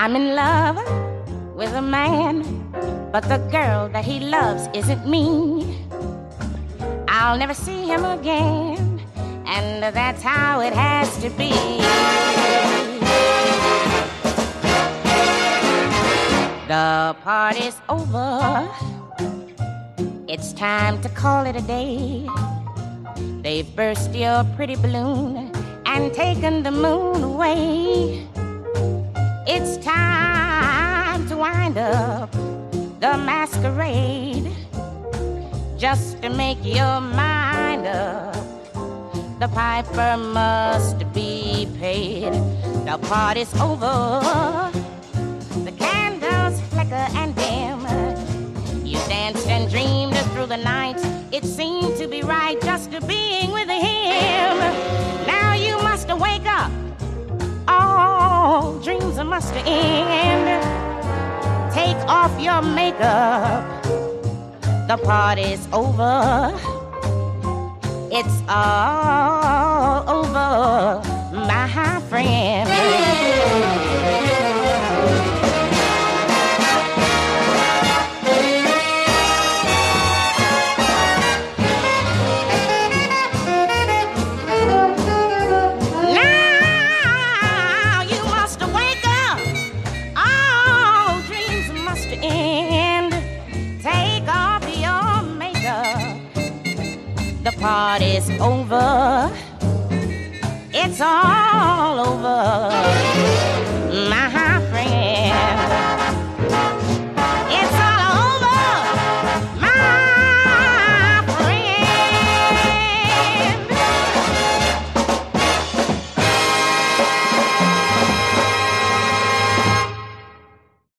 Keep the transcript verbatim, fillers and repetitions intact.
I'm in love with a man, but the girl that he loves isn't me. I'll never see him again, and that's how it has to be. The party's over. It's time to call it a day. They've burst your pretty balloon and taken the moon away. It's time to wind up the masquerade, just to make your mind up. The piper must be paid. The party's over. The candles flicker and dim. You danced and dreamed through the night. It seemed to be right just to being with him. Now you must wake up. All dreams must end. Take off your makeup. The party's over. It's all over, my friend. The party's over. It's all over, my